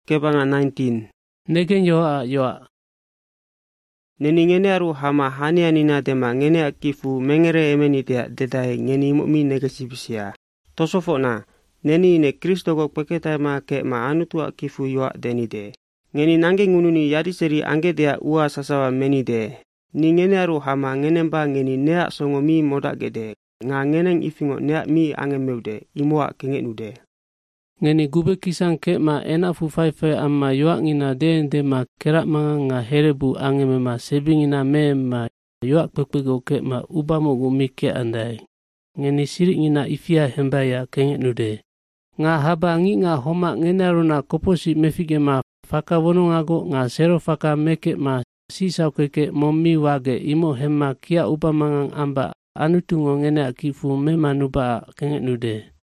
kepanga 19. Negen yoa. Neni ngene aru hama hania nina tema ngene akifu mengere emeni dia dedai ngeni mukmi negasibisia. Tosofona, neni ne Kristo kok peketa ma ke ma anutu akifu yoa denide. Ngeni nange ngununi yadi seri angge dia ua sasawa menide. Ni ngene aru hama ngenemba ngeni nea songomi moda gede. Nga ngeneng ifingo nea mi angemeude, imoa kengenude. Ngeni gube kisang ke ma ena fu fai amma yoa ngina de ma kerak manga nga herebu angeme ma sebingina me ma yoa kpekpego ke ma ubamo gumi ke andai. Ngeni sirik ngina ifia hembaya kengenude. Nga haba ngi nga homa ngenaruna koposi mefige ma faka wonongago nga sero faka meke ma sisau keke momi wage imo hemma kia upamangang amba anutungo ngene akifu me manuba kengenude.